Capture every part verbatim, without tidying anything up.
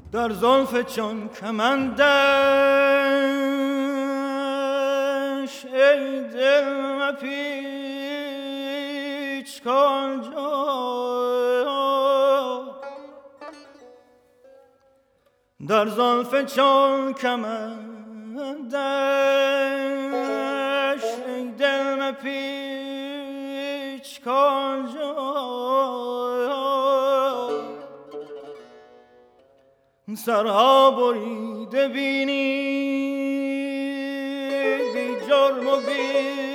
در زلف چون کمندش ای دل مپیچ کجا در زلف چون کمندش ای دل مپیچ کجا سرها بریده بینی بی جرم و بی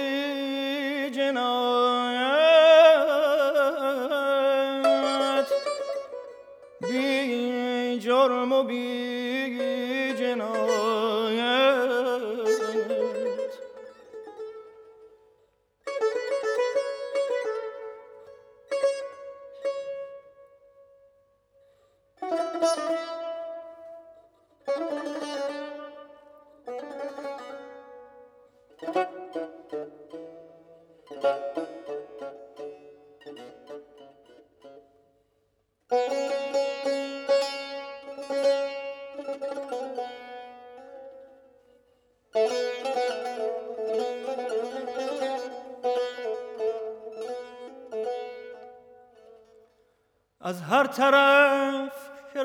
جنایت بی جرم و بی جنایت از هر طرف که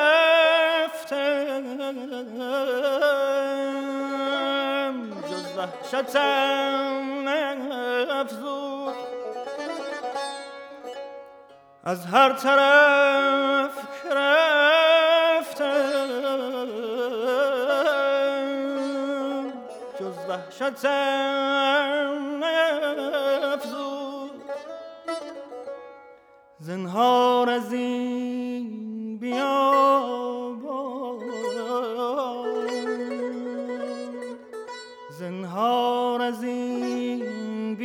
رفتم جز وحشتم افزود از هر طرف که رفتم جز وحشتم افزود زنهار از این بیابان زنهار از این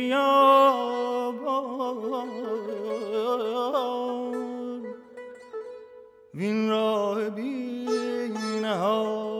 بیابان وین راه بی نهایت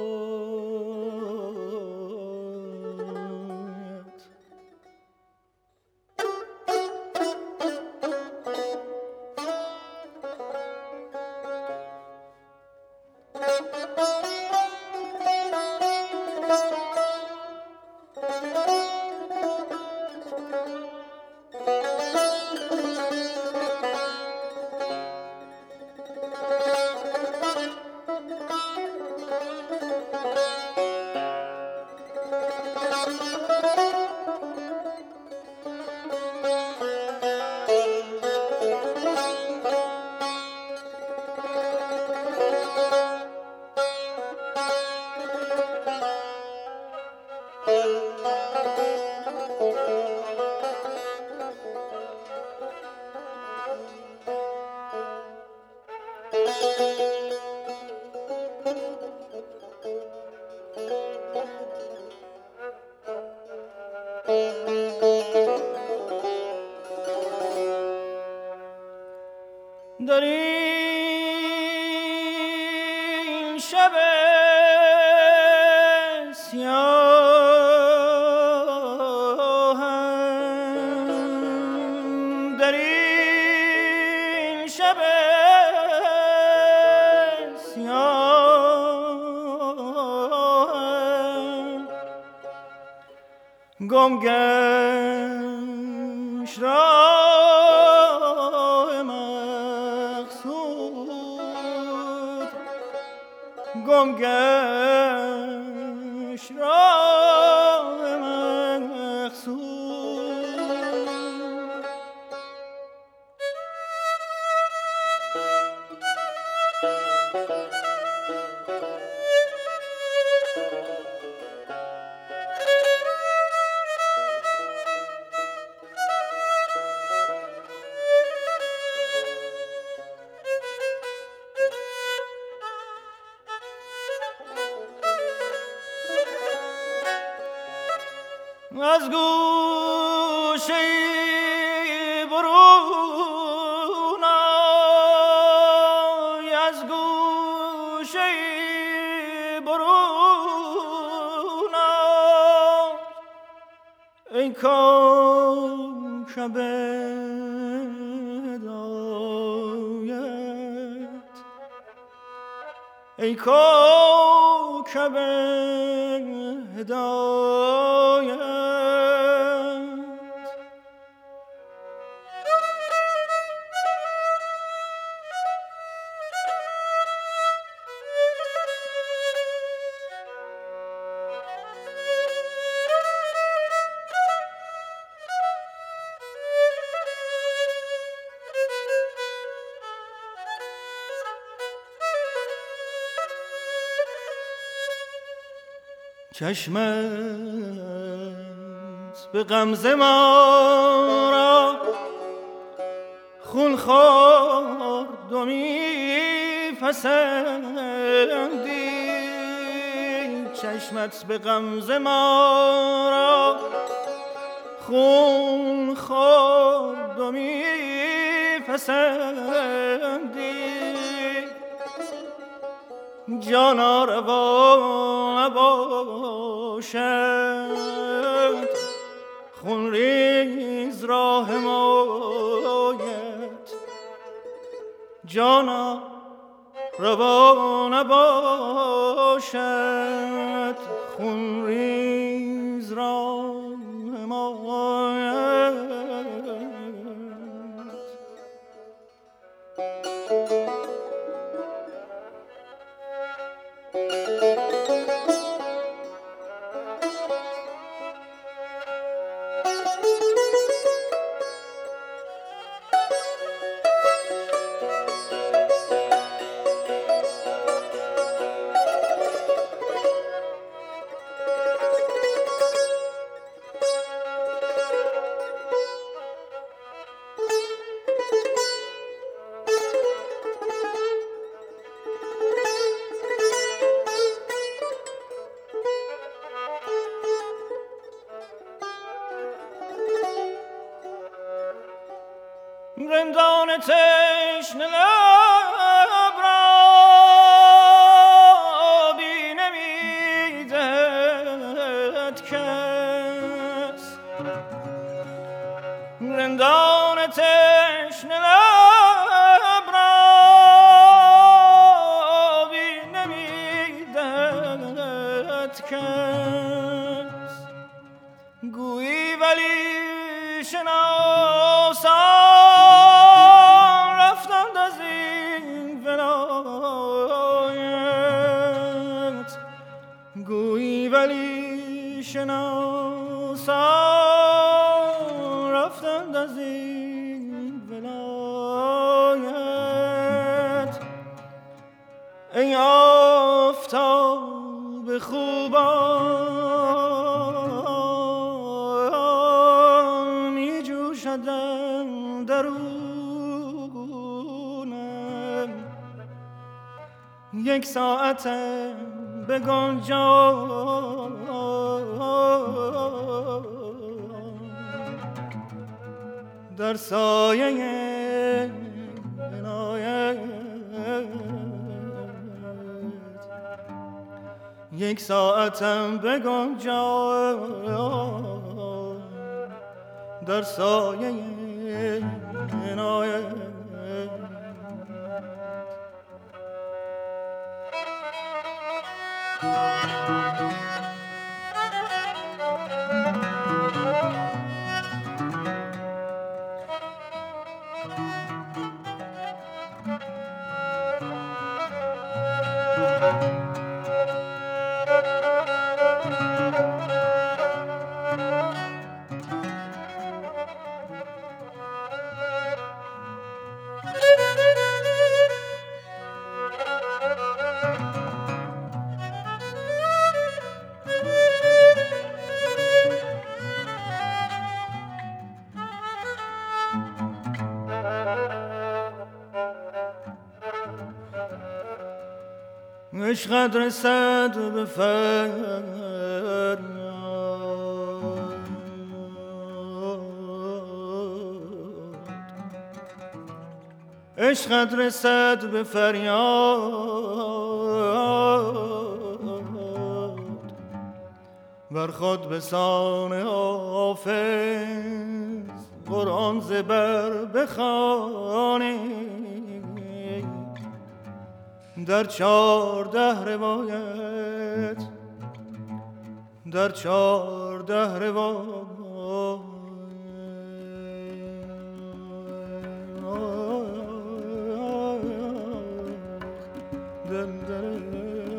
در این شب سیاهم در این شب سیاهم گم گشت راه مقصود گم گشت راه مقصود از گوشه برون آی از گوشه برون آی ای کوکب هدایت ای کوکب هدایت چشمت به غمزه ما را خون خورد و می پسندی چشمت به غمزه ما را خون خورد و می پسندی جانا روا نباشد خون ریز راه حمایت جانا روا نباشد خون ریز راه حمایت رندان تشنه لب را بی نمیدهد کس رندان تشنه لب را بی نمیدهد کس گویی ولی شناسان گویی ولی شناسان رفتند از این ولایت ای آفتاب خوبان می جوشدم درونم یک ساعتم بگن جان در سایه عنایت یک ساعتم بگن جان در سایه عنایت عشقت رسد به فریاد عشقت رسد به فریاد بر خود به سان حافظ قرآن زبر بخوانی در چارده روایت در چارده روایت دل دل